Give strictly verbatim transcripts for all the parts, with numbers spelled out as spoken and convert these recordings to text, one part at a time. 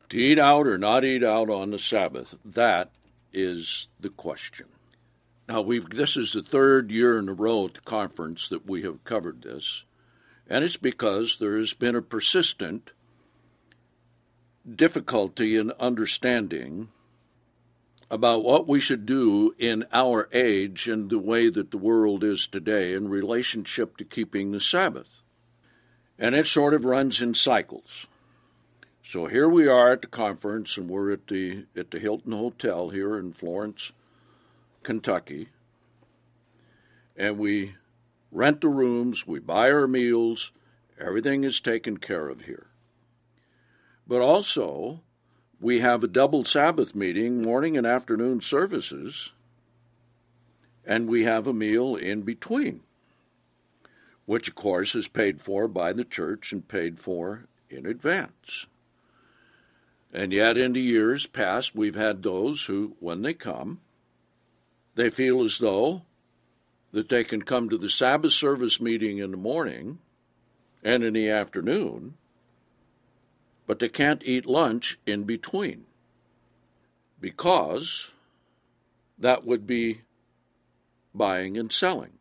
To eat out or not eat out on the Sabbath, that is the question. Now, we've this is the third year in a row at the conference that we have covered this, and it's because there has been a persistent difficulty in understanding about what we should do in our age and the way that the world is today in relationship to keeping the Sabbath. And it sort of runs in cycles. So here we are at the conference, and we're at the at the Hilton Hotel here in Florence, Kentucky. And we rent the rooms, we buy our meals, everything is taken care of here. But also, we have a double Sabbath meeting, morning and afternoon services, and we have a meal in between, which, of course, is paid for by the church and paid for in advance. And yet, in the years past, we've had those who, when they come, they feel as though that they can come to the Sabbath service meeting in the morning and in the afternoon, but they can't eat lunch in between, because that would be buying and selling.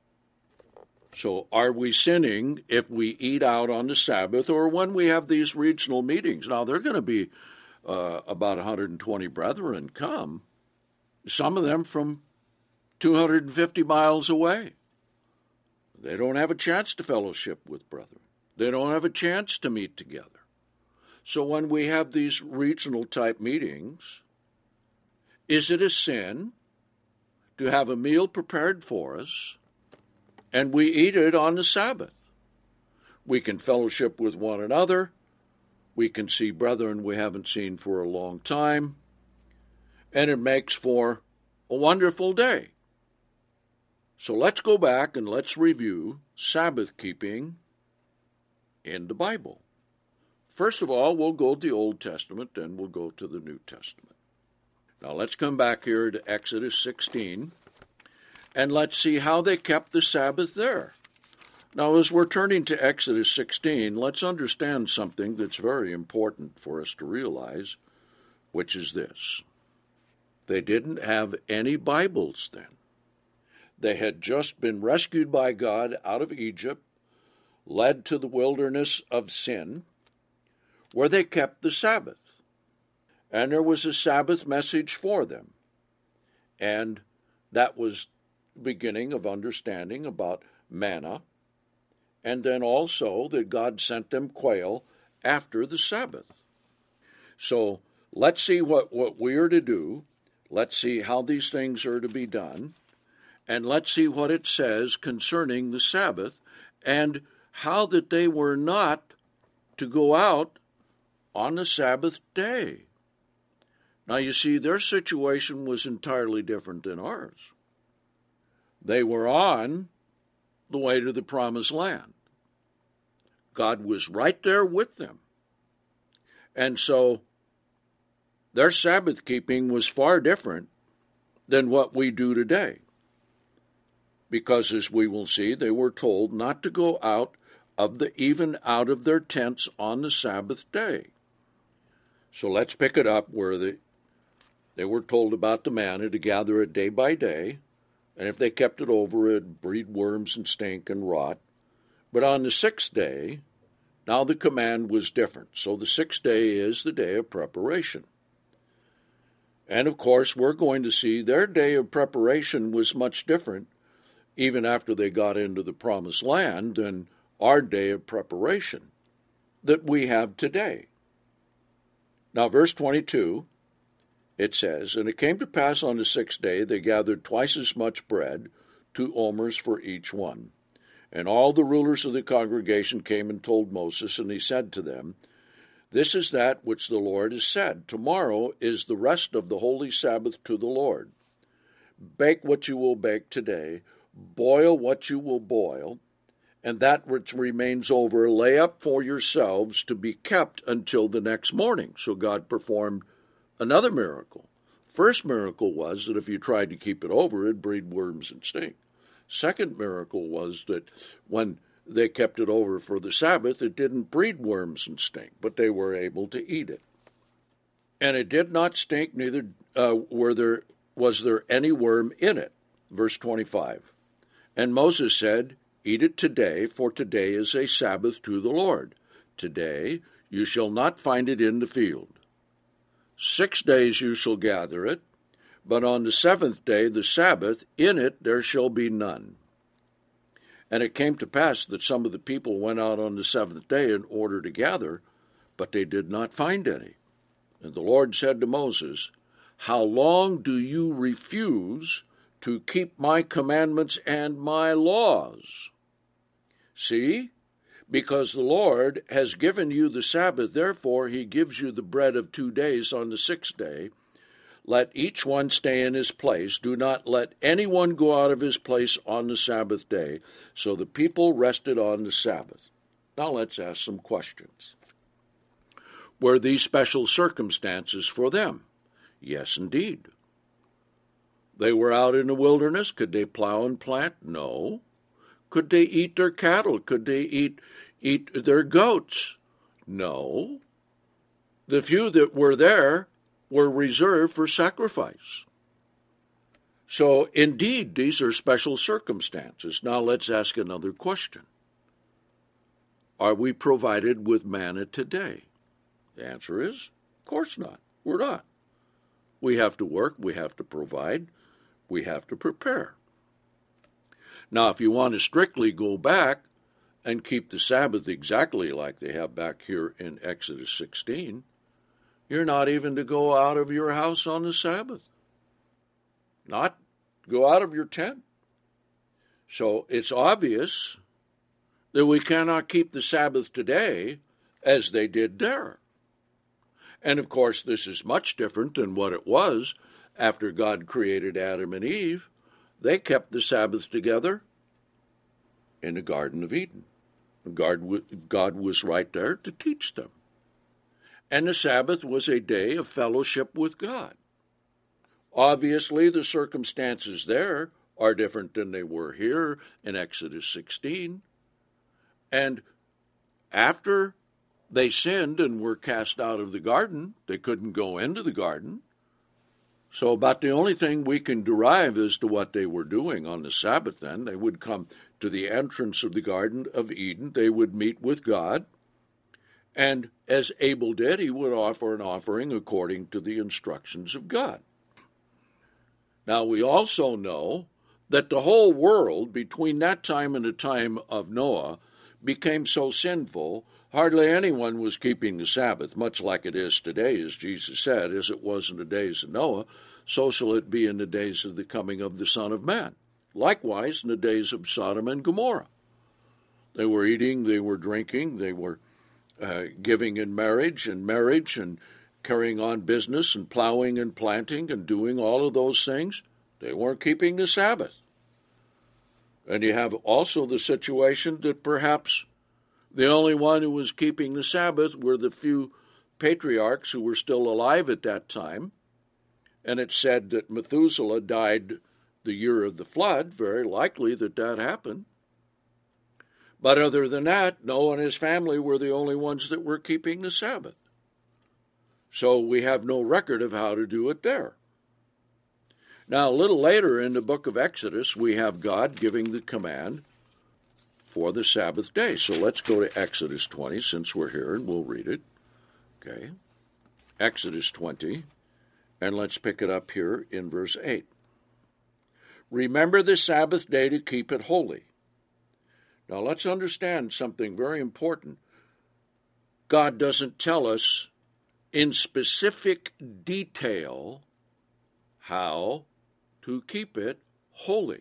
So are we sinning if we eat out on the Sabbath or when we have these regional meetings? Now, they're going to be uh, about one hundred twenty brethren come, some of them from two hundred fifty miles away. They don't have a chance to fellowship with brethren. They don't have a chance to meet together. So when we have these regional type meetings, is it a sin to have a meal prepared for us and we eat it on the Sabbath? We can fellowship with one another. We can see brethren we haven't seen for a long time. And it makes for a wonderful day. So let's go back and let's review Sabbath keeping in the Bible. First of all, we'll go to the Old Testament, then we'll go to the New Testament. Now let's come back here to Exodus sixteen, and let's see how they kept the Sabbath there. Now, as we're turning to Exodus sixteen, let's understand something that's very important for us to realize, which is this. They didn't have any Bibles then. They had just been rescued by God out of Egypt, led to the wilderness of sin, where they kept the Sabbath. And there was a Sabbath message for them. And that was the beginning of understanding about manna, and then also that God sent them quail after the Sabbath. So let's see what, what we are to do. Let's see how these things are to be done. And let's see what it says concerning the Sabbath and how that they were not to go out on the Sabbath day. Now, you see, their situation was entirely different than ours. They were on the way to the Promised Land. God was right there with them. And so their Sabbath keeping was far different than what we do today. Because, as we will see, they were told not to go out of the even out of their tents on the Sabbath day. So let's pick it up where the, they were told about the manna to gather it day by day, and if they kept it over, it'd breed worms and stink and rot. But on the sixth day, now the command was different. So the sixth day is the day of preparation. And of course, we're going to see their day of preparation was much different, even after they got into the Promised Land, than our day of preparation that we have today. Now, verse twenty-two, it says, "And it came to pass on the sixth day, they gathered twice as much bread, two omers for each one. And all the rulers of the congregation came and told Moses, and he said to them, This is that which the Lord has said. Tomorrow is the rest of the holy Sabbath to the Lord. Bake what you will bake today, boil what you will boil, and that which remains over lay up for yourselves to be kept until the next morning." So God performed another miracle. First miracle was that if you tried to keep it over, it'd breed worms and stink. Second miracle was that when they kept it over for the Sabbath, it didn't breed worms and stink, but they were able to eat it. And it did not stink, neither uh, were there was there any worm in it. Verse twenty-five. And Moses said, Eat it today, for today is a Sabbath to the Lord. Today you shall not find it in the field. Six days you shall gather it, but on the seventh day, the Sabbath, in it there shall be none. And it came to pass that some of the people went out on the seventh day in order to gather, but they did not find any. And the Lord said to Moses, How long do you refuse to keep my commandments and my laws? See, because the Lord has given you the Sabbath, therefore he gives you the bread of two days on the sixth day. Let each one stay in his place. Do not let anyone go out of his place on the Sabbath day. So the people rested on the Sabbath. Now let's ask some questions. Were these special circumstances for them? Yes, indeed. They were out in the wilderness. Could they plow and plant? No. Could they eat their cattle? Could they eat eat their goats? No. The few that were there were reserved for sacrifice. So, indeed, these are special circumstances. Now let's ask another question. Are we provided with manna today? The answer is, of course not. We're not. We have to work, we have to provide, we have to prepare. Now, if you want to strictly go back and keep the Sabbath exactly like they have back here in Exodus sixteen, you're not even to go out of your house on the Sabbath. Not go out of your tent. So it's obvious that we cannot keep the Sabbath today as they did there. And of course, this is much different than what it was after God created Adam and Eve. They kept the Sabbath together in the Garden of Eden. God was right there to teach them. And the Sabbath was a day of fellowship with God. Obviously, the circumstances there are different than they were here in Exodus sixteen. And after they sinned and were cast out of the garden, they couldn't go into the garden. So about the only thing we can derive as to what they were doing on the Sabbath then, they would come to the entrance of the Garden of Eden, they would meet with God, and as Abel did, he would offer an offering according to the instructions of God. Now we also know that the whole world between that time and the time of Noah became so sinful, hardly anyone was keeping the Sabbath, much like it is today, as Jesus said, as it was in the days of Noah, so shall it be in the days of the coming of the Son of Man. Likewise, in the days of Sodom and Gomorrah. They were eating, they were drinking, they were uh, giving in marriage and marriage and carrying on business and plowing and planting and doing all of those things. They weren't keeping the Sabbath. And you have also the situation that perhaps the only one who was keeping the Sabbath were the few patriarchs who were still alive at that time. And it's said that Methuselah died the year of the flood, very likely that that happened. But other than that, Noah and his family were the only ones that were keeping the Sabbath. So we have no record of how to do it there. Now, a little later in the book of Exodus, we have God giving the command for the Sabbath day. So let's go to Exodus twenty, since we're here, and we'll read it. Okay. Exodus twenty, and let's pick it up here in verse eight. Remember the Sabbath day to keep it holy. Now let's understand something very important. God doesn't tell us in specific detail how to keep it holy.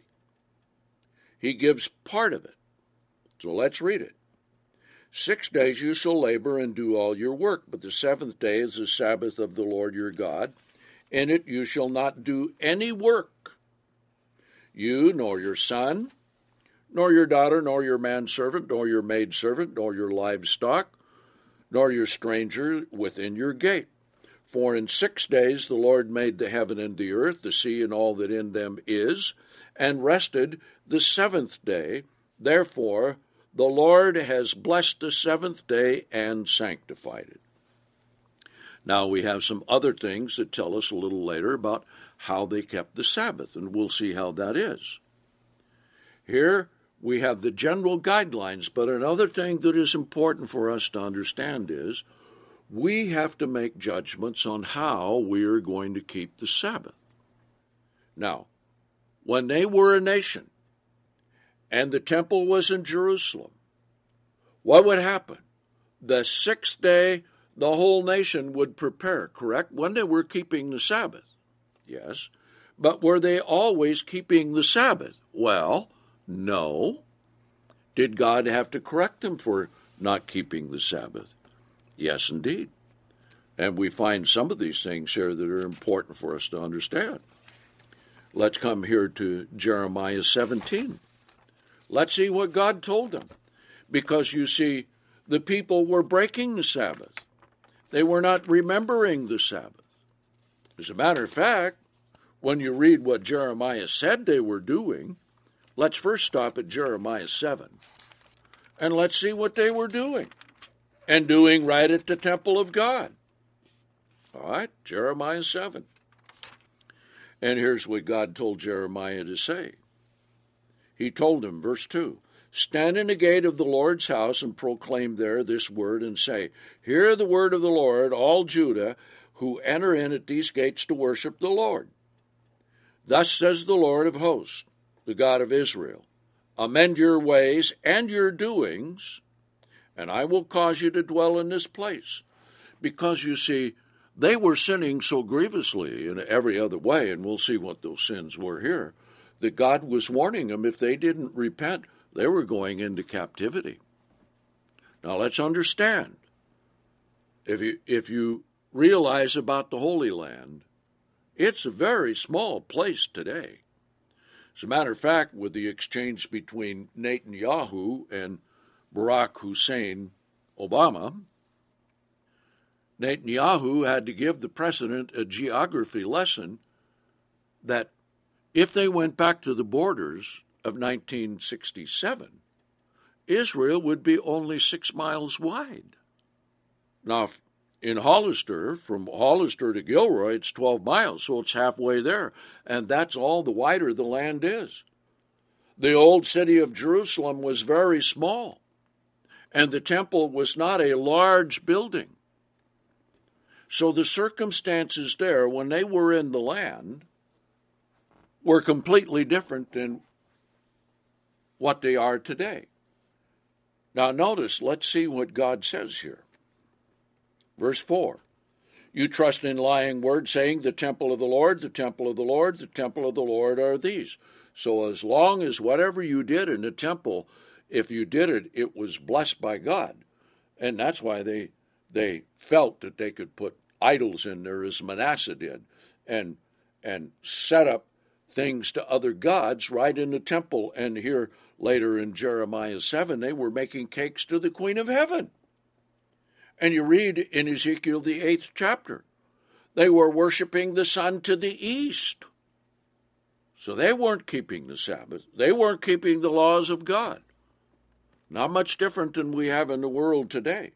He gives part of it. So let's read it. Six days you shall labor and do all your work, but the seventh day is the Sabbath of the Lord your God. In it you shall not do any work, you, nor your son, nor your daughter, nor your manservant, nor your maidservant, nor your livestock, nor your stranger within your gate. For in six days the Lord made the heaven and the earth, the sea and all that in them is, and rested the seventh day. Therefore the Lord has blessed the seventh day and sanctified it. Now we have some other things that tell us a little later about how they kept the Sabbath, and we'll see how that is. Here we have the general guidelines, but another thing that is important for us to understand is we have to make judgments on how we are going to keep the Sabbath. Now, when they were a nation and the temple was in Jerusalem, what would happen? The sixth day, the whole nation would prepare, correct? When they were keeping the Sabbath. Yes. But were they always keeping the Sabbath? Well, no. Did God have to correct them for not keeping the Sabbath? Yes, indeed. And we find some of these things here that are important for us to understand. Let's come here to Jeremiah seventeen. Let's see what God told them. Because you see, the people were breaking the Sabbath. They were not remembering the Sabbath. As a matter of fact, when you read what Jeremiah said they were doing, let's first stop at Jeremiah seven, and let's see what they were doing, and doing right at the temple of God. All right, Jeremiah seven. And here's what God told Jeremiah to say. He told him, verse two, stand in the gate of the Lord's house and proclaim there this word and say, hear the word of the Lord, all Judah, who enter in at these gates to worship the Lord. Thus says the Lord of hosts, the God of Israel, amend your ways and your doings, and I will cause you to dwell in this place. Because, you see, they were sinning so grievously in every other way, and we'll see what those sins were here, that God was warning them if they didn't repent, they were going into captivity. Now let's understand, if you, if you realize about the Holy Land, it's a very small place today. As a matter of fact, with the exchange between Netanyahu and Barack Hussein Obama, Netanyahu had to give the president a geography lesson that if they went back to the borders of nineteen sixty-seven, Israel would be only six miles wide. Now, in Hollister, from Hollister to Gilroy, it's twelve miles, so it's halfway there, and that's all the wider the land is. The old city of Jerusalem was very small, and the temple was not a large building. So the circumstances there, when they were in the land, were completely different than what they are today. Now notice, let's see what God says here. Verse four, you trust in lying words, saying, the temple of the Lord, the temple of the Lord, the temple of the Lord are these. So as long as whatever you did in the temple, if you did it, it was blessed by God. And that's why they they felt that they could put idols in there, as Manasseh did, and and set up things to other gods right in the temple. And here later in Jeremiah seven, they were making cakes to the Queen of Heaven. And you read in Ezekiel, the eighth chapter, they were worshiping the sun to the east. So they weren't keeping the Sabbath. They weren't keeping the laws of God. Not much different than we have in the world today.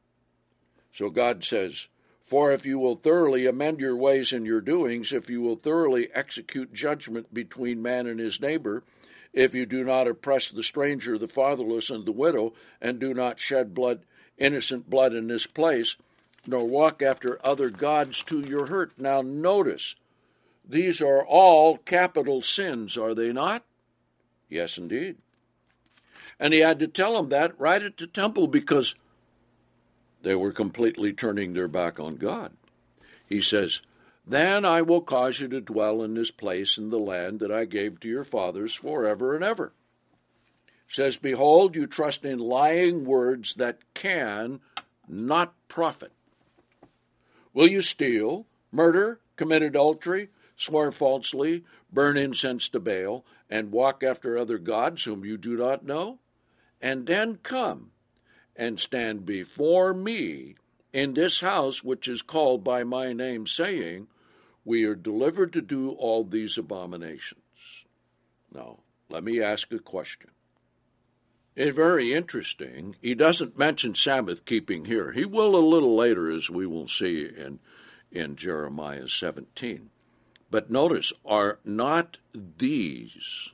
So God says, for if you will thoroughly amend your ways and your doings, if you will thoroughly execute judgment between man and his neighbor, if you do not oppress the stranger, the fatherless, and the widow, and do not shed blood, innocent blood in this place, nor walk after other gods to your hurt. Now notice, these are all capital sins, are they not? Yes, indeed. And he had to tell them that right at the temple because they were completely turning their back on God. He says, then I will cause you to dwell in this place in the land that I gave to your fathers forever and ever. Says, behold, you trust in lying words that can not profit. Will you steal, murder, commit adultery, swear falsely, burn incense to Baal, and walk after other gods whom you do not know? And then come and stand before me in this house which is called by my name, saying, we are delivered to do all these abominations. Now, let me ask a question. It's very interesting. He doesn't mention Sabbath keeping here. He will a little later, as we will see in, in Jeremiah seventeen. But notice, are not these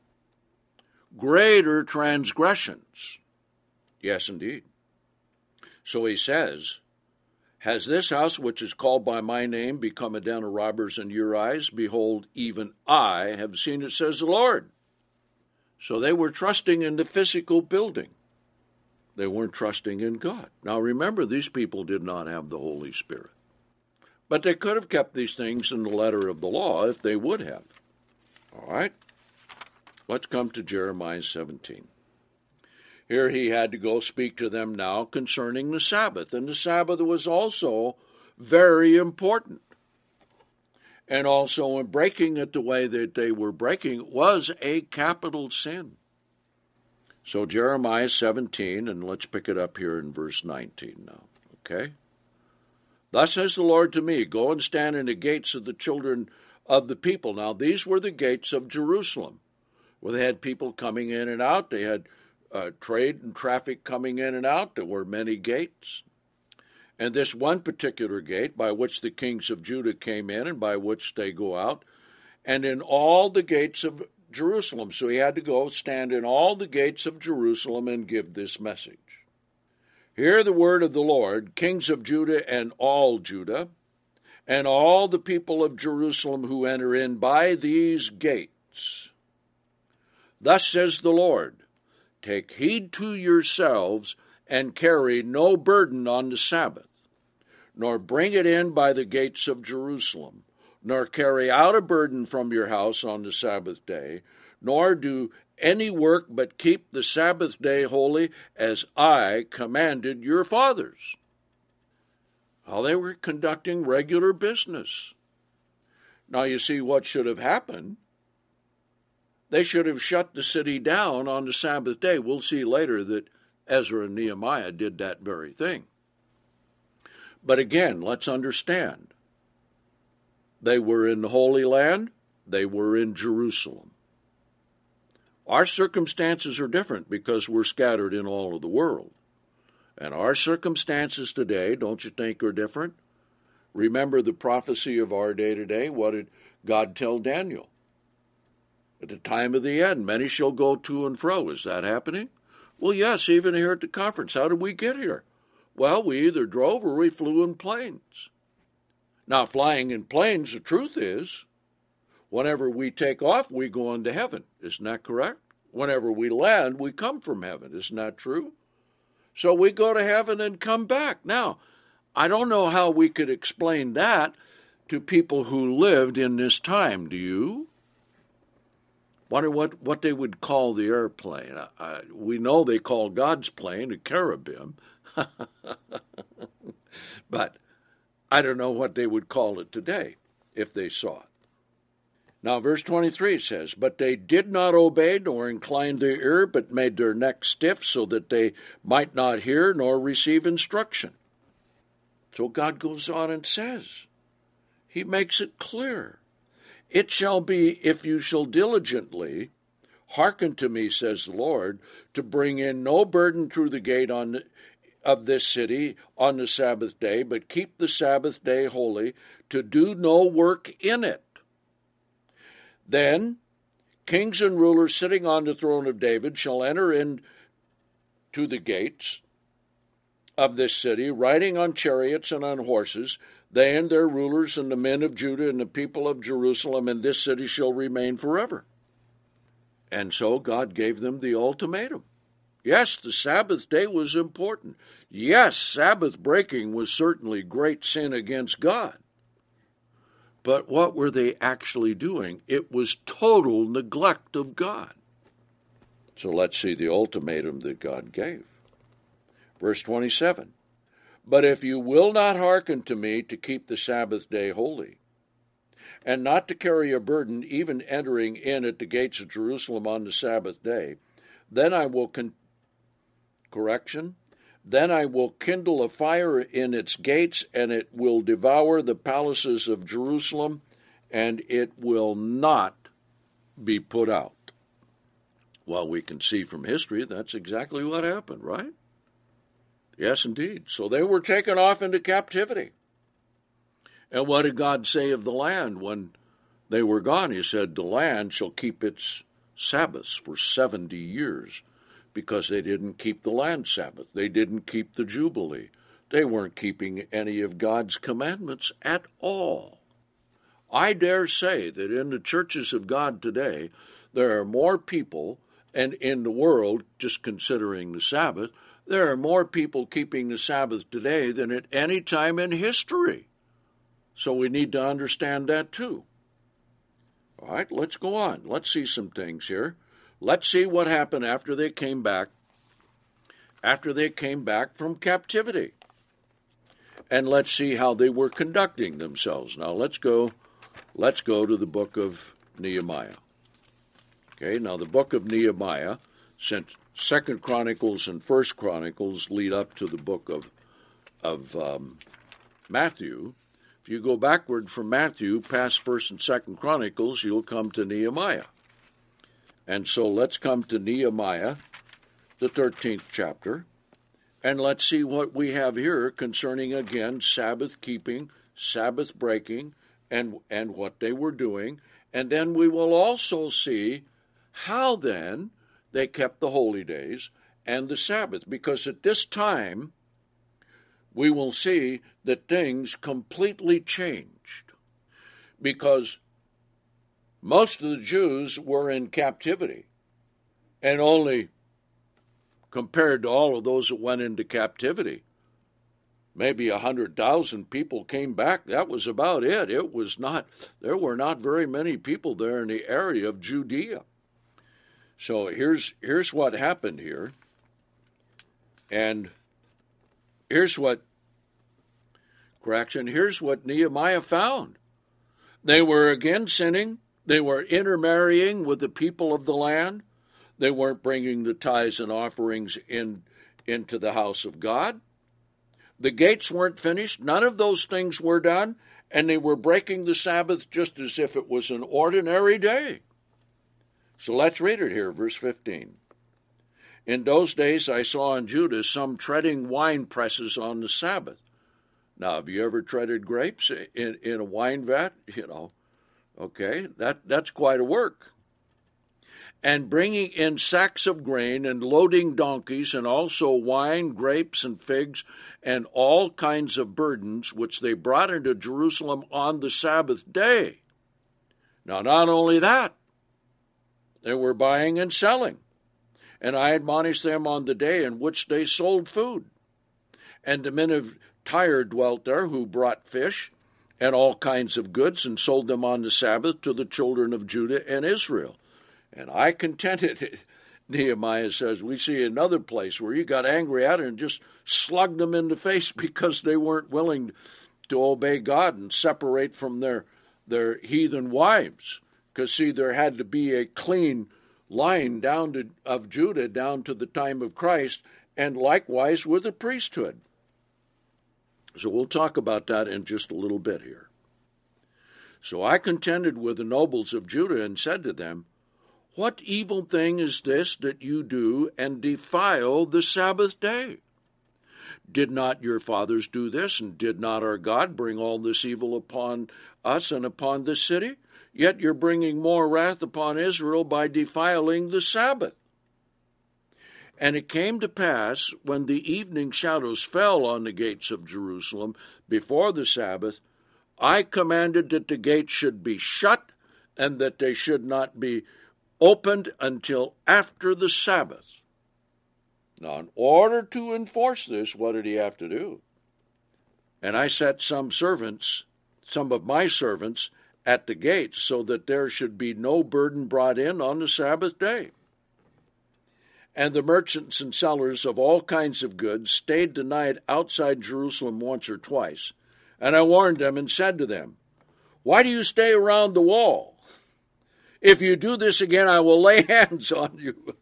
greater transgressions? Yes, indeed. So he says, has this house which is called by my name become a den of robbers in your eyes? Behold, even I have seen it, says the Lord. So they were trusting in the physical building. They weren't trusting in God. Now remember, these people did not have the Holy Spirit. But they could have kept these things in the letter of the law if they would have. All right? Let's come to Jeremiah seventeen. Here he had to go speak to them now concerning the Sabbath. And the Sabbath was also very important. And also in breaking it the way that they were breaking was a capital sin. So Jeremiah seventeen, and let's pick it up here in verse nineteen now, okay? Thus says the Lord to me, go and stand in the gates of the children of the people. Now these were the gates of Jerusalem, where they had people coming in and out. They had uh, trade and traffic coming in and out. There were many gates. And this one particular gate by which the kings of Judah came in and by which they go out, and in all the gates of Jerusalem. So he had to go stand in all the gates of Jerusalem and give this message. Hear the word of the Lord, kings of Judah and all Judah, and all the people of Jerusalem who enter in by these gates. Thus says the Lord, take heed to yourselves and carry no burden on the Sabbath, nor bring it in by the gates of Jerusalem, nor carry out a burden from your house on the Sabbath day, nor do any work but keep the Sabbath day holy as I commanded your fathers. Well, they were conducting regular business. Now you see what should have happened. They should have shut the city down on the Sabbath day. We'll see later that Ezra and Nehemiah did that very thing. But again, let's understand. They were in the Holy Land. They were in Jerusalem. Our circumstances are different because we're scattered in all of the world. And our circumstances today, don't you think, are different? Remember the prophecy of our day today. What did God tell Daniel? At the time of the end, many shall go to and fro. Is that happening? Well, yes, even here at the conference. How did we get here? Well, we either drove or we flew in planes. Now, flying in planes, the truth is, whenever we take off, we go into heaven. Isn't that correct? Whenever we land, we come from heaven. Isn't that true? So we go to heaven and come back. Now, I don't know how we could explain that to people who lived in this time. Do you? Wonder what, what they would call the airplane. I, I, we know they call God's plane a cherubim. But I don't know what they would call it today if they saw it. Now, verse twenty-three says, but they did not obey nor incline their ear, but made their neck stiff so that they might not hear nor receive instruction. So God goes on and says, he makes it clear. It shall be, if you shall diligently hearken to me, says the Lord, to bring in no burden through the gate on the, of this city on the Sabbath day, but keep the Sabbath day holy, to do no work in it. Then kings and rulers sitting on the throne of David shall enter in to the gates of this city, riding on chariots and on horses, they and their rulers and the men of Judah and the people of Jerusalem, and this city shall remain forever. And so God gave them the ultimatum. Yes, the Sabbath day was important. Yes, Sabbath breaking was certainly great sin against God. But what were they actually doing? It was total neglect of God. So let's see the ultimatum that God gave. Verse twenty-seven. But if you will not hearken to me to keep the Sabbath day holy, and not to carry a burden, even entering in at the gates of Jerusalem on the Sabbath day, then I will con- correction, then I will kindle a fire in its gates, and it will devour the palaces of Jerusalem, and it will not be put out. Well, we can see from history that's exactly what happened, right? Yes, indeed. So they were taken off into captivity. And what did God say of the land when they were gone? He said, the land shall keep its Sabbaths for seventy years, because they didn't keep the land Sabbath. They didn't keep the Jubilee. They weren't keeping any of God's commandments at all. I dare say that in the churches of God today, there are more people, and in the world, just considering the Sabbath, there are more people keeping the Sabbath today than at any time in history. So we need to understand that too. All right, let's go on. Let's see some things here. Let's see what happened after they came back, after they came back from captivity. And let's see how they were conducting themselves. Now let's go, let's go to the book of Nehemiah. Okay, now the book of Nehemiah, since Second Chronicles and First Chronicles lead up to the book of, of um, Matthew. If you go backward from Matthew, past First and Second Chronicles, you'll come to Nehemiah. And so let's come to Nehemiah, the thirteenth chapter, and let's see what we have here concerning, again, Sabbath keeping, Sabbath breaking, and, and what they were doing. And then we will also see how then they kept the holy days and the Sabbath, because at this time we will see that things completely changed, because most of the Jews were in captivity, and only compared to all of those that went into captivity, maybe a hundred thousand people came back. That was about it. It was not, there were not very many people there in the area of Judea. So here's here's what happened here. And here's what, correction, here's what Nehemiah found. They were again sinning. They were intermarrying with the people of the land. They weren't bringing the tithes and offerings in into the house of God. The gates weren't finished. None of those things were done. And they were breaking the Sabbath just as if it was an ordinary day. So let's read it here, verse fifteen. In those days I saw in Judah some treading wine presses on the Sabbath. Now, have you ever treaded grapes in, in a wine vat? You know, okay, that, that's quite a work. And bringing in sacks of grain and loading donkeys, and also wine, grapes, and figs, and all kinds of burdens, which they brought into Jerusalem on the Sabbath day. Now, not only that, they were buying and selling. And I admonished them on the day in which they sold food. And the men of Tyre dwelt there, who brought fish and all kinds of goods, and sold them on the Sabbath to the children of Judah and Israel. And I contented it. Nehemiah says, we see another place where he got angry at it and just slugged them in the face because they weren't willing to obey God and separate from their, their heathen wives. Because, see, there had to be a clean line down to, of Judah down to the time of Christ, and likewise with the priesthood. So we'll talk about that in just a little bit here. So I contended with the nobles of Judah and said to them, what evil thing is this that you do and defile the Sabbath day? Did not your fathers do this, and did not our God bring all this evil upon us and upon this city? Yet you're bringing more wrath upon Israel by defiling the Sabbath. And it came to pass, when the evening shadows fell on the gates of Jerusalem before the Sabbath, I commanded that the gates should be shut, and that they should not be opened until after the Sabbath. Now, in order to enforce this, what did he have to do? And I set some servants, some of my servants, at the gates, so that there should be no burden brought in on the Sabbath day. And the merchants and sellers of all kinds of goods stayed the night outside Jerusalem once or twice. And I warned them and said to them, why do you stay around the wall? If you do this again, I will lay hands on you.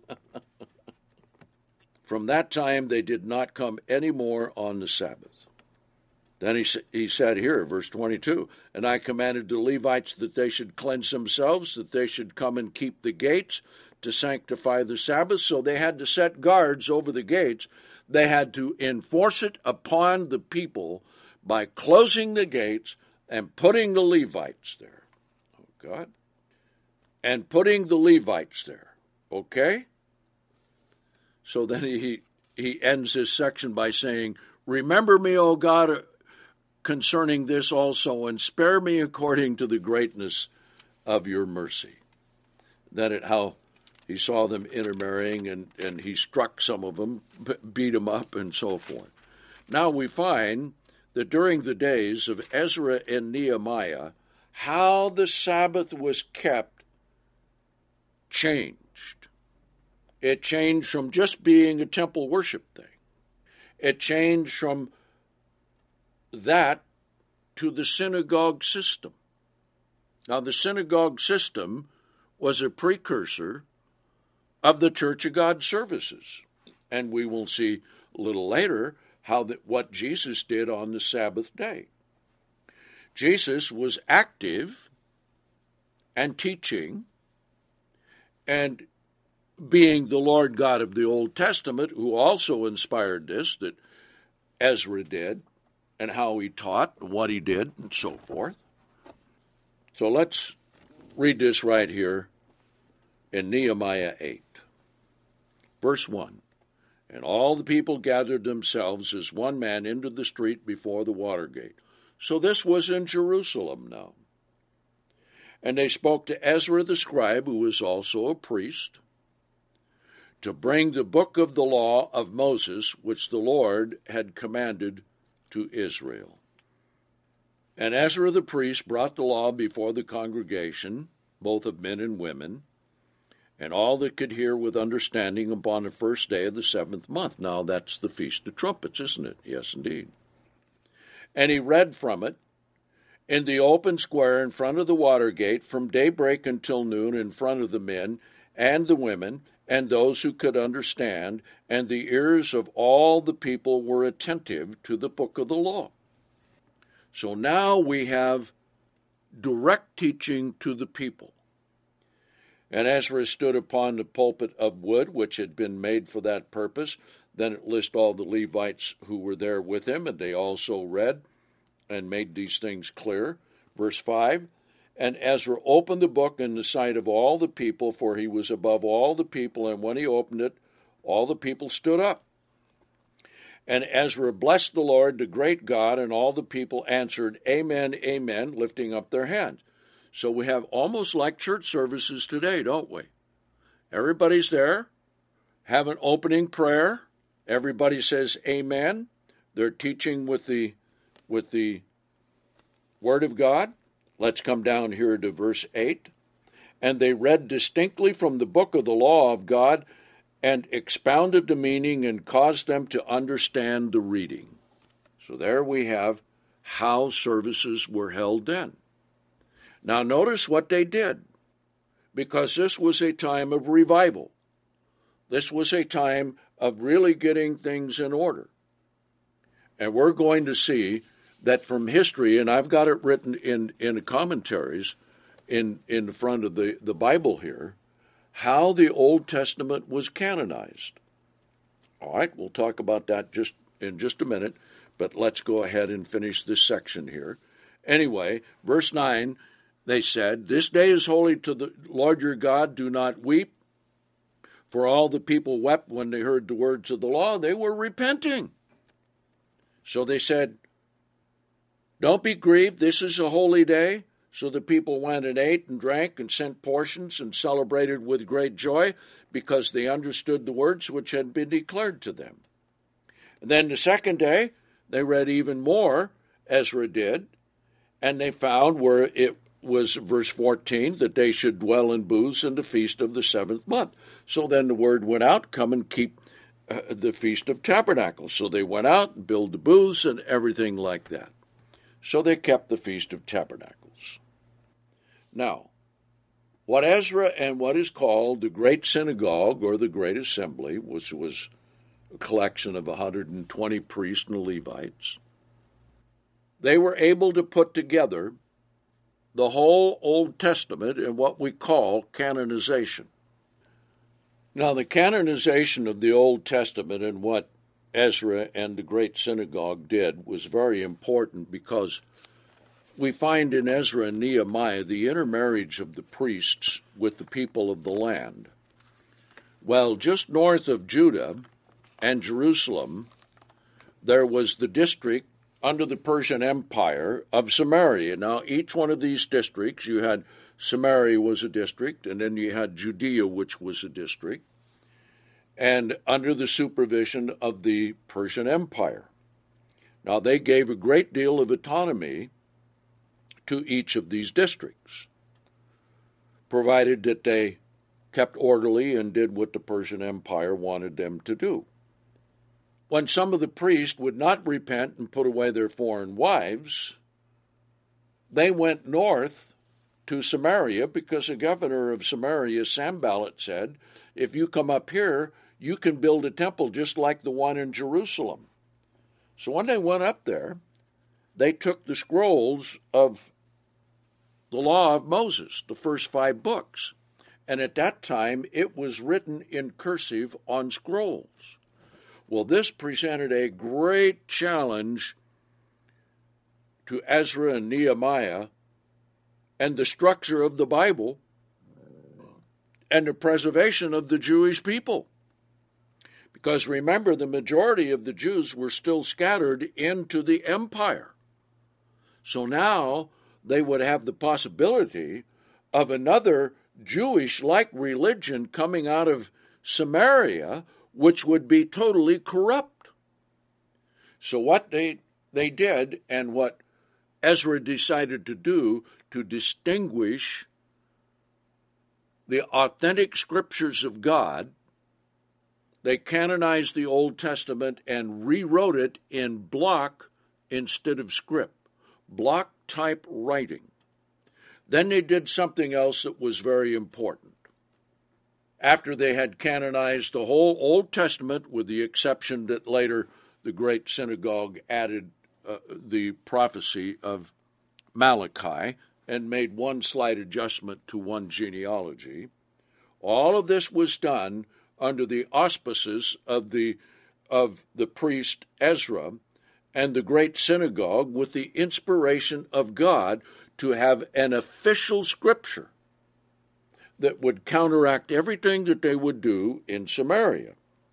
From that time they did not come any more on the Sabbath. Then he, he said here, verse twenty-two, and I commanded the Levites that they should cleanse themselves, that they should come and keep the gates, to sanctify the Sabbath, so they had to set guards over the gates. They had to enforce it upon the people by closing the gates and putting the Levites there. Oh, God. And putting the Levites there. Okay? So then he, he ends this section by saying, remember me, O God, concerning this also, and spare me according to the greatness of your mercy. Then it how he saw them intermarrying, and, and he struck some of them, beat them up, and so forth. Now we find that during the days of Ezra and Nehemiah, how the Sabbath was kept changed. It changed from just being a temple worship thing. It changed from that to the synagogue system. Now, the synagogue system was a precursor of the Church of God services. And we will see a little later how that what Jesus did on the Sabbath day. Jesus was active and teaching and being the Lord God of the Old Testament, who also inspired this, that Ezra did, and how he taught, and what he did, and so forth. So let's read this right here in Nehemiah eight. Verse one. And all the people gathered themselves as one man into the street before the water gate. So this was in Jerusalem now. And they spoke to Ezra the scribe, who was also a priest, to bring the book of the law of Moses, which the Lord had commanded to Israel. And Ezra the priest brought the law before the congregation, both of men and women, and all that could hear with understanding upon the first day of the seventh month. Now that's the Feast of Trumpets, isn't it? Yes, indeed. And he read from it in the open square in front of the water gate from daybreak until noon in front of the men and the women and those who could understand, and the ears of all the people were attentive to the book of the law. So now we have direct teaching to the people. And Ezra stood upon the pulpit of wood, which had been made for that purpose. Then it lists all the Levites who were there with him, and they also read and made these things clear. Verse five, and Ezra opened the book in the sight of all the people, for he was above all the people, and when he opened it, all the people stood up. And Ezra blessed the Lord, the great God, and all the people answered, Amen, Amen, lifting up their hands. So we have almost like church services today, don't we? Everybody's there, have an opening prayer. Everybody says amen. They're teaching with the with the Word of God. Let's come down here to verse eight. And they read distinctly from the book of the law of God and expounded the meaning and caused them to understand the reading. So there we have how services were held then. Now notice what they did, because this was a time of revival. This was a time of really getting things in order. And we're going to see that from history, and I've got it written in, in the commentaries in, in the front of the, the Bible here, how the Old Testament was canonized. All right, we'll talk about that just in just a minute, but let's go ahead and finish this section here. Anyway, verse nine, they said, This day is holy to the Lord your God, do not weep. For all the people wept when they heard the words of the law. They were repenting. So they said, Don't be grieved, this is a holy day. So the people went and ate and drank and sent portions and celebrated with great joy because they understood the words which had been declared to them. And then the second day, they read even more, Ezra did, and they found where it was, verse fourteen, that they should dwell in booths in the feast of the seventh month. So then the word went out, come and keep uh, the Feast of Tabernacles. So they went out and built the booths and everything like that. So they kept the Feast of Tabernacles. Now, what Ezra and what is called the Great Synagogue or the Great Assembly, which was a collection of one hundred twenty priests and Levites, they were able to put together the whole Old Testament in what we call canonization. Now, the canonization of the Old Testament and what Ezra and the Great Synagogue did was very important, because we find in Ezra and Nehemiah the intermarriage of the priests with the people of the land. Well, just north of Judah and Jerusalem, there was the district under the Persian Empire of Samaria. Now, each one of these districts, you had Samaria was a district, and then you had Judea, which was a district, and under the supervision of the Persian Empire. Now, they gave a great deal of autonomy to each of these districts, provided that they kept orderly and did what the Persian Empire wanted them to do. When some of the priests would not repent and put away their foreign wives, they went north to Samaria, because the governor of Samaria, Sanballat, said, if you come up here, you can build a temple just like the one in Jerusalem. So when they went up there, they took the scrolls of the law of Moses, the first five books, and at that time it was written in cursive on scrolls. Well, this presented a great challenge to Ezra and Nehemiah and the structure of the Bible and the preservation of the Jewish people. Because remember, the majority of the Jews were still scattered into the empire. So now they would have the possibility of another Jewish-like religion coming out of Samaria, which would be totally corrupt. So what they, they did, and what Ezra decided to do to distinguish the authentic scriptures of God, they canonized the Old Testament and rewrote it in block instead of script, block type writing. Then they did something else that was very important. After they had canonized the whole Old Testament, with the exception that later the Great Synagogue added uh, the prophecy of Malachi and made one slight adjustment to one genealogy, all of this was done under the auspices of the of the priest Ezra and the Great Synagogue, with the inspiration of God to have an official scripture that would counteract everything that they would do in Samaria.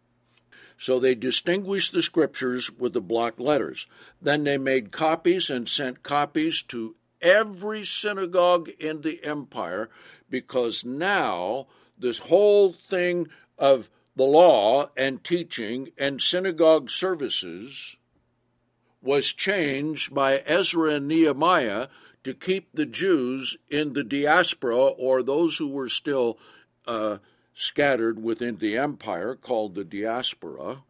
So they distinguished the scriptures with the block letters. Then they made copies and sent copies to every synagogue in the empire, because now this whole thing of the law and teaching and synagogue services was changed by Ezra and Nehemiah to keep the Jews in the diaspora, or those who were still uh, scattered within the empire, called the diaspora, in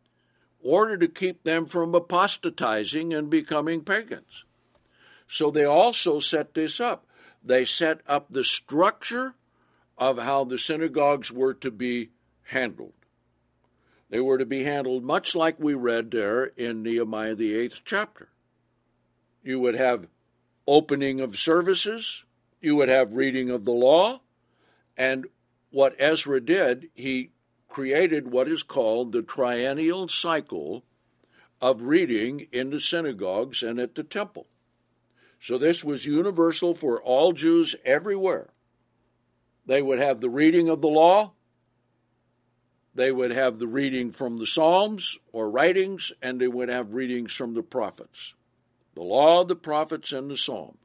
order to keep them from apostatizing and becoming pagans. So they also set this up. They set up the structure of how the synagogues were to be handled. They were to be handled much like we read there in Nehemiah, the eighth chapter. You would have opening of services, you would have reading of the law, and what Ezra did, he created what is called the triennial cycle of reading in the synagogues and at the temple. So this was universal for all Jews everywhere. They would have the reading of the law, they would have the reading from the Psalms or writings, and they would have readings from the prophets. The law, the prophets, and the Psalms.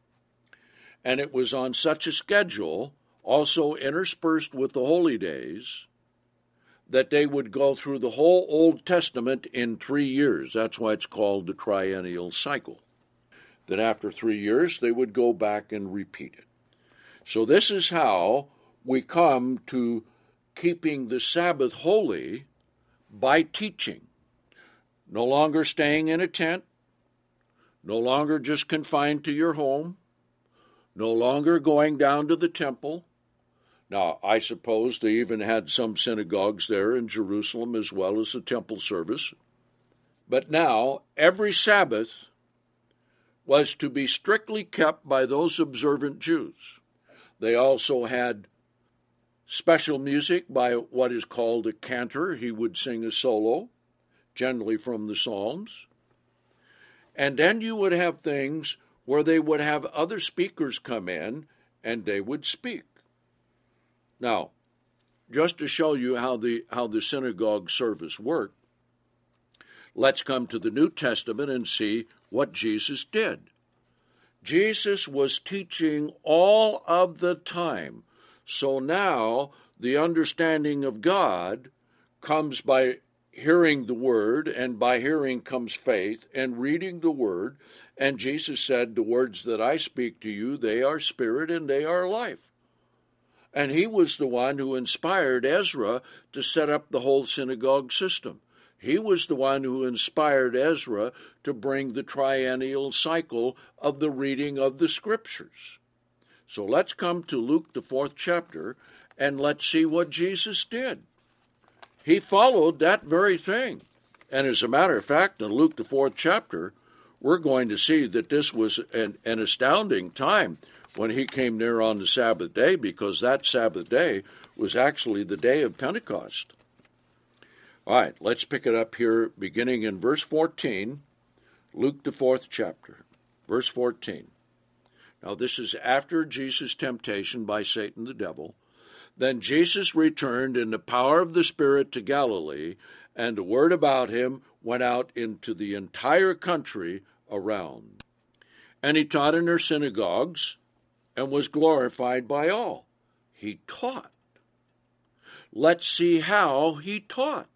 And it was on such a schedule, also interspersed with the holy days, that they would go through the whole Old Testament in three years. That's why it's called the triennial cycle. That after three years, they would go back and repeat it. So this is how we come to keeping the Sabbath holy, by teaching. No longer staying in a tent, no longer just confined to your home, no longer going down to the temple. Now, I suppose they even had some synagogues there in Jerusalem as well as the temple service. But now, every Sabbath was to be strictly kept by those observant Jews. They also had special music by what is called a cantor. He would sing a solo, generally from the Psalms. And then you would have things where they would have other speakers come in and they would speak. Now, just to show you how the how the synagogue service worked, let's come to the New Testament and see what Jesus did. Jesus was teaching all of the time. So now the understanding of God comes by hearing the word, and by hearing comes faith, and reading the word. And Jesus said, the words that I speak to you, they are spirit and they are life. And he was the one who inspired Ezra to set up the whole synagogue system. He was the one who inspired Ezra to bring the triennial cycle of the reading of the scriptures. So let's come to Luke, the fourth chapter, and let's see what Jesus did. He followed that very thing. And as a matter of fact, in Luke, the fourth chapter, we're going to see that this was an, an astounding time when he came near on the Sabbath day, because that Sabbath day was actually the day of Pentecost. All right, let's pick it up here, beginning in verse fourteen, Luke, the fourth chapter, verse fourteen. Now, this is after Jesus' temptation by Satan the devil. Then Jesus returned in the power of the Spirit to Galilee, and the word about him went out into the entire country around. And he taught in their synagogues and was glorified by all. He taught. Let's see how he taught.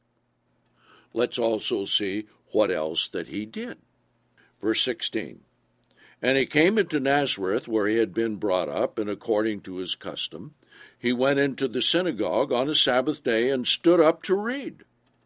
Let's also see what else that he did. Verse sixteen. And he came into Nazareth, where he had been brought up, and according to his custom, he went into the synagogue on a Sabbath day and stood up to read.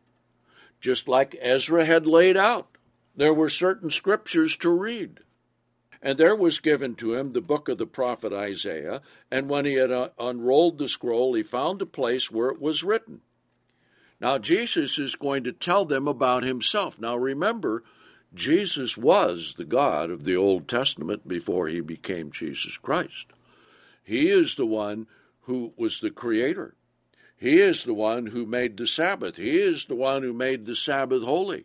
Just like Ezra had laid out, there were certain scriptures to read. And there was given to him the book of the prophet Isaiah, and when he had uh, unrolled the scroll, he found a place where it was written. Now, Jesus is going to tell them about himself. Now, remember, Jesus was the God of the Old Testament before he became Jesus Christ. He is the one who was the creator. He is the one who made the Sabbath. He is the one who made the Sabbath holy.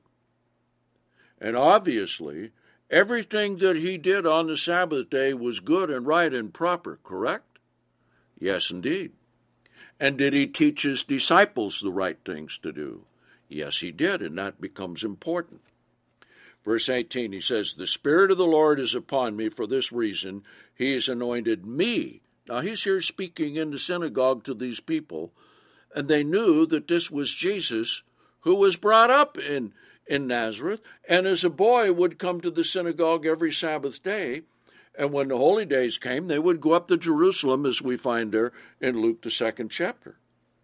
And obviously, everything that he did on the Sabbath day was good and right and proper, correct? Yes, indeed. And did he teach his disciples the right things to do? Yes, he did, and that becomes important. Verse eighteen, he says, the Spirit of the Lord is upon me for this reason. He has anointed me. Now, he's here speaking in the synagogue to these people, and they knew that this was Jesus who was brought up in, in Nazareth, and as a boy would come to the synagogue every Sabbath day, and when the holy days came, they would go up to Jerusalem, as we find there in Luke, the second chapter.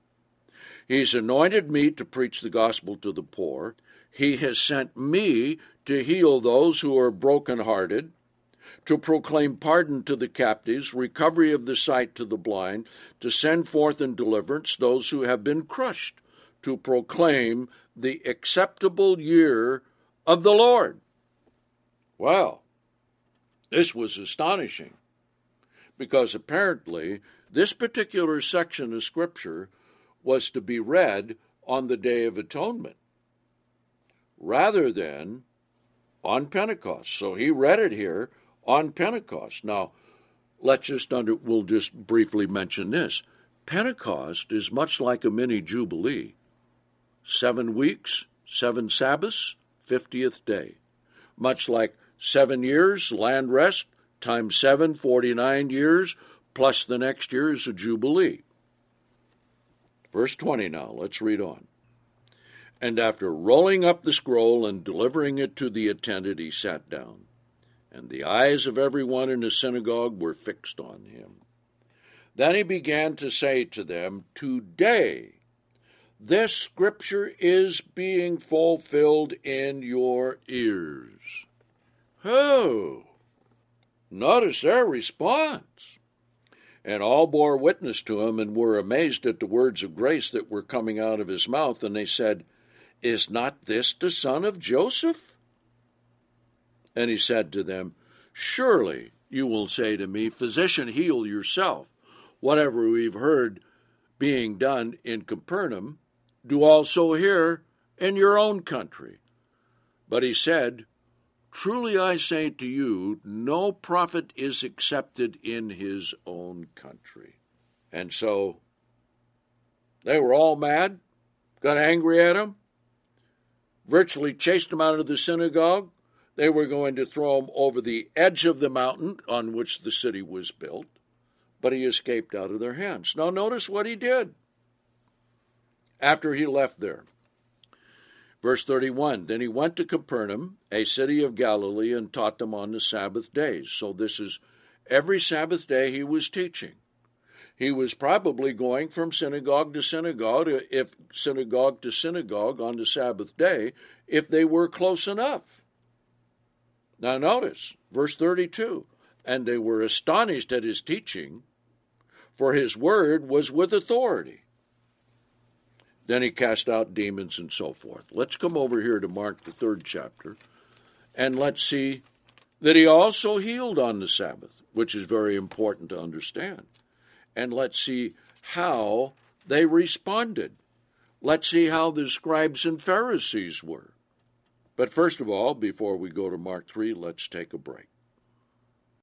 He's anointed me to preach the gospel to the poor. He has sent me to heal those who are brokenhearted, to proclaim pardon to the captives, recovery of the sight to the blind, to send forth in deliverance those who have been crushed, to proclaim the acceptable year of the Lord. Well, this was astonishing, because apparently this particular section of Scripture was to be read on the Day of Atonement, rather than on Pentecost. So he read it here on Pentecost. Now, let's just under, we'll just briefly mention this. Pentecost is much like a mini Jubilee. Seven weeks, seven Sabbaths, fiftieth day. Much like seven years, land rest, times seven, forty-nine years, plus the next year is a Jubilee. Verse twenty now, let's read on. And after rolling up the scroll and delivering it to the attendant, he sat down. And the eyes of everyone in the synagogue were fixed on him. Then he began to say to them, today this scripture is being fulfilled in your ears. Oh, notice their response. And all bore witness to him and were amazed at the words of grace that were coming out of his mouth. And they said, is not this the son of Joseph? And he said to them, surely you will say to me, physician, heal yourself. Whatever we've heard being done in Capernaum, do also here in your own country. But he said, Truly I say to you, no prophet is accepted in his own country. And so they were all mad, got angry at him, virtually chased him out of the synagogue. They were going to throw him over the edge of the mountain on which the city was built, but he escaped out of their hands. Now notice what he did after he left there. Verse thirty-one, Then he went to Capernaum, a city of Galilee, and taught them on the Sabbath days. So this is every Sabbath day he was teaching. He was probably going from synagogue to synagogue, if synagogue to synagogue on the Sabbath day, if they were close enough. Now notice, verse thirty-two, And they were astonished at his teaching, for his word was with authority. Then he cast out demons and so forth. Let's come over here to Mark, the third chapter, and let's see that he also healed on the Sabbath, which is very important to understand. And let's see how they responded. Let's see how the scribes and Pharisees were. But first of all, before we go to Mark three, let's take a break.